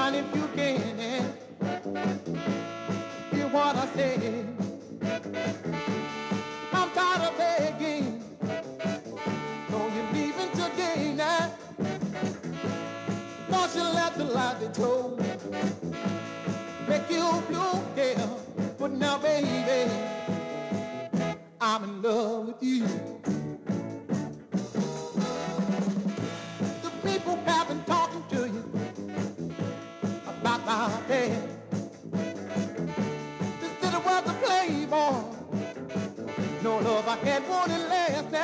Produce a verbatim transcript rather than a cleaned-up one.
Darling, if you can, eh, hear what I say. I'm tired of begging. No, you're leaving today now. Cause you let the light they told make you blue, yeah. But now, baby, I'm in love with you. The people have been talking to you about my bed. They said it was a playboy. No love, I had one in last.